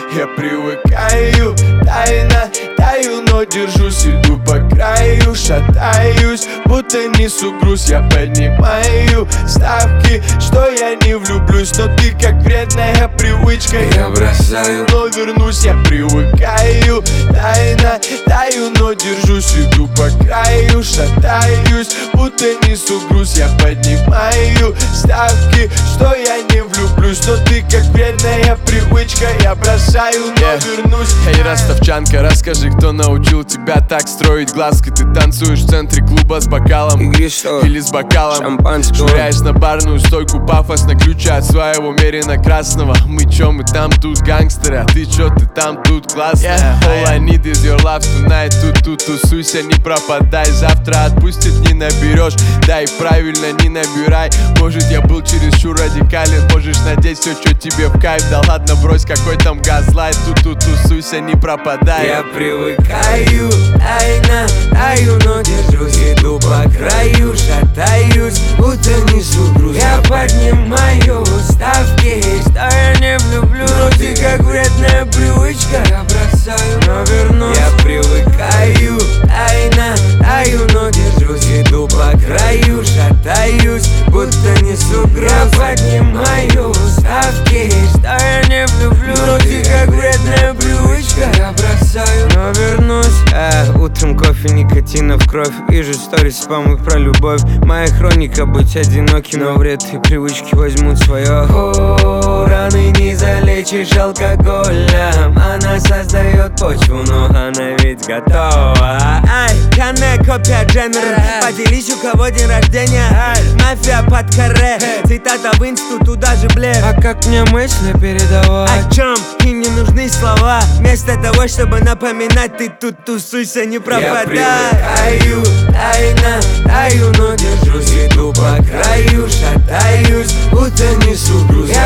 Я привыкаю, тайно таю, но держусь, иду по краю, шатаюсь, будто несу груз. Я поднимаю ставки, что я не влюблюсь, но ты как вредная привычка. Я бросаю, но вернусь. Я привыкаю, тайно таю, но держусь, иду по краю, шатаюсь, будто несу груз. Я поднимаю ставки, что я не влюблюсь, но ты как вредная привычка. Я бросаю, но вернусь. Эй, ростовчанка, расскажи, кто научил тебя так строить глазки? Ты танцуешь в центре клуба с бокалом или с бокалом шампанского, швыряешь на барную стойку пафосно ключи от своего мерина красного. Мы чё, мы там тут гангстеры, а ты чё, ты там тут классный. All I need is your love tonight. Тут тусуйся, не пропадай. Завтра отпустит, не наберешь. Да и правильно, не набирай. Может, я был чересчур радикален, можешь надеть все, что тебе в кайф. Да ладно, брось, какой там газлайт. Тут тусуйся, не пропадай. Я привыкаю, тайно таю, но держусь, иду по краю, шатаюсь, будто несу груз. Я поднимаю ставки, что я не влюблю, но ты как вредная привычка. Я бросаю, но вернусь. Я привыкаю, тайно таю, но держусь, иду по краю, шатаюсь, будто несу груз. Я поднимаю ставки, что я не влюблю, но ты как вредная привычка. Я бросаю, но вернусь. Утром кофе, никотина в кровь. Вижу сторис, спамы про любовь. Моя хроника быть одиноким, но вред и привычки возьмут свое. Раны не залечишь алкоголем. Она создает почву, но она ведь готова. Пьяная копия Дженнер. Поделись, у кого день рождения. Мафия под каре. Цитата в инсту, туда же блеф. А как мне мысли передавать? О чем? Им не нужны слова. Вместо того, чтобы напоминать, ты тут тусуйся, не пропадай. Я привыкаю, тайно таю, но держусь, иду по краю, шатаюсь, будто несу груз. Я